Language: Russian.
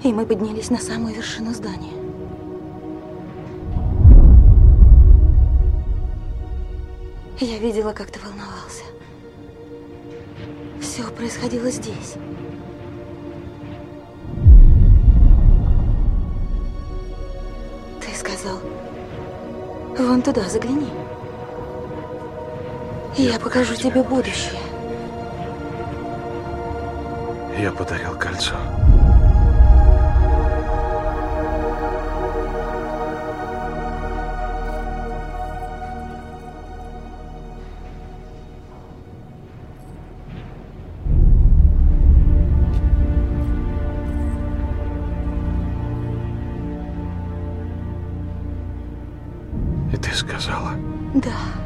И мы поднялись на самую вершину здания. Я видела, как ты волновался. Все происходило здесь. Ты сказал, вон туда загляни. Я покажу тебе будущее. Я подарил кольцо. И ты сказала? Да.